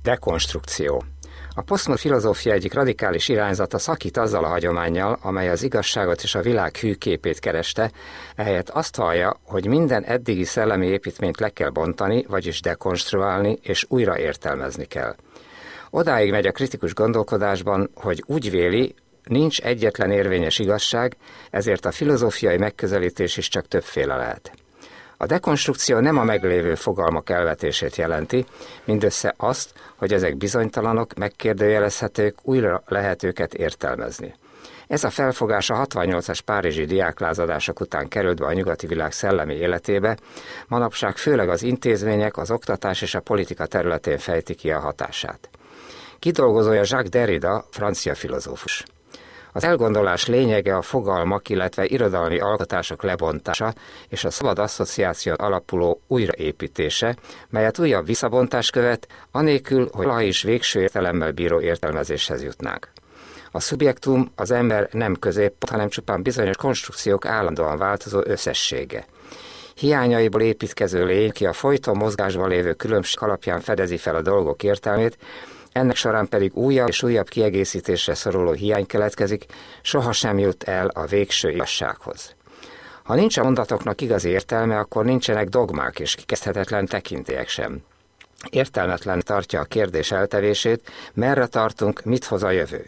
Dekonstrukció. A posztmodern filozófia egyik radikális irányzata szakít azzal a hagyománnyal, amely az igazságot és a világ hű képét kereste, ehelyett azt vallja, hogy minden eddigi szellemi építményt le kell bontani, vagyis dekonstruálni és újra értelmezni kell. Odáig megy a kritikus gondolkodásban, hogy úgy véli, nincs egyetlen érvényes igazság, ezért a filozófiai megközelítés is csak többféle lehet. A dekonstrukció nem a meglévő fogalmak elvetését jelenti, mindössze azt, hogy ezek bizonytalanok, megkérdőjelezhetők, újra lehet őket értelmezni. Ez a felfogás a 68-as párizsi diáklázadások után került be a nyugati világ szellemi életébe, manapság főleg az intézmények, az oktatás és a politika területén fejti ki a hatását. Kidolgozója Jacques Derrida, francia filozófus. Az elgondolás lényege a fogalmak, illetve irodalmi alkotások lebontása és a szabad asszociáción alapuló újraépítése, melyet újabb visszabontás követ, anélkül, hogy valaha is végső értelemmel bíró értelmezéshez jutnánk. A szubjektum az ember nem középpont, hanem csupán bizonyos konstrukciók állandóan változó összessége. Hiányaiból építkező lény, ki a folyton mozgásban lévő különbség alapján fedezi fel a dolgok értelmét, ennek során pedig újabb és újabb kiegészítésre szoruló hiány keletkezik, sohasem jut el a végső igazsághoz. Ha nincs a mondatoknak igazi értelme, akkor nincsenek dogmák és kikezdhetetlen tekintélyek sem. Értelmetlen tartja a kérdés eltevését, merre tartunk, mit hoz a jövő.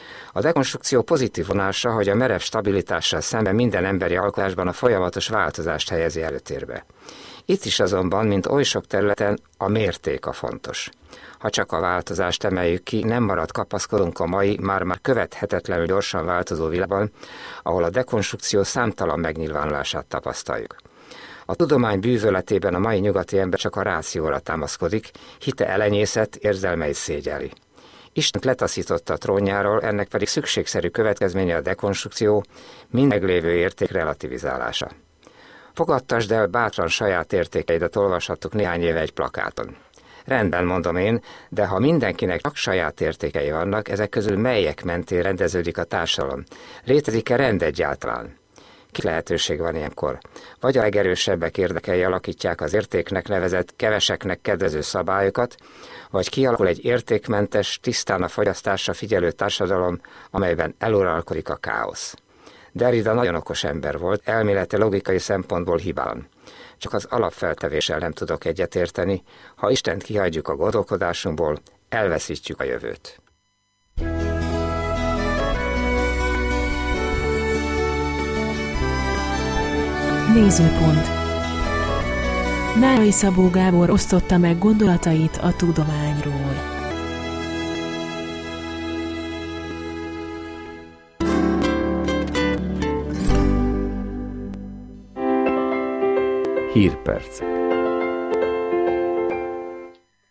A dekonstrukció pozitív vonása, hogy a merev stabilitással szemben minden emberi alkotásban a folyamatos változást helyezi előtérbe. Itt is azonban, mint oly sok területen, a mérték a fontos. Ha csak a változást emeljük ki, nem marad kapaszkodunk a mai, már követhetetlenül gyorsan változó világban, ahol a dekonstrukció számtalan megnyilvánulását tapasztaljuk. A tudomány bűvöletében a mai nyugati ember csak a rációra támaszkodik, hite elenyészett, érzelmei szégyeli. Istent letaszította a trónjáról, ennek pedig szükségszerű következménye a dekonstrukció, mind meglévő érték relativizálása. Fogadtasd el bátran saját értékeidet, olvashattuk néhány éve egy plakáton. Rendben, mondom én, de ha mindenkinek csak saját értékei vannak, ezek közül melyek mentén rendeződik a társadalom? Létezik-e rend egyáltalán? Ki lehetőség van ilyenkor? Vagy a legerősebbek érdekei alakítják az értéknek nevezett, keveseknek kedvező szabályokat, vagy kialakul egy értékmentes, tisztán a fogyasztásra figyelő társadalom, amelyben eluralkodik a káosz. Derrida nagyon okos ember volt, elmélete logikai szempontból hibálan. Csak az alapfeltevéssel nem tudok egyetérteni, ha Istent kihagyjuk a gondolkodásunkból, elveszítjük a jövőt. Nézőpont. Nárai Szabó Gábor osztotta meg gondolatait a tudományról. Hírpercek.